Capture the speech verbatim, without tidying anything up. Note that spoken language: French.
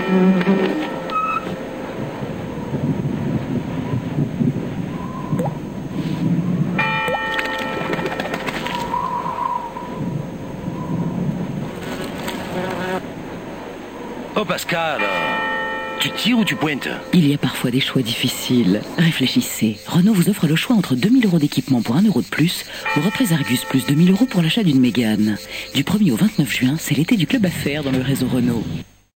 Oh Pascal, tu tires ou tu pointes? Il y a parfois des choix difficiles. Réfléchissez. Renault vous offre le choix entre deux mille euros d'équipement pour un euro de plus ou reprise Argus plus deux mille euros pour l'achat d'une Mégane. Du premier au vingt-neuf juin, c'est l'été du club à faire dans le réseau Renault.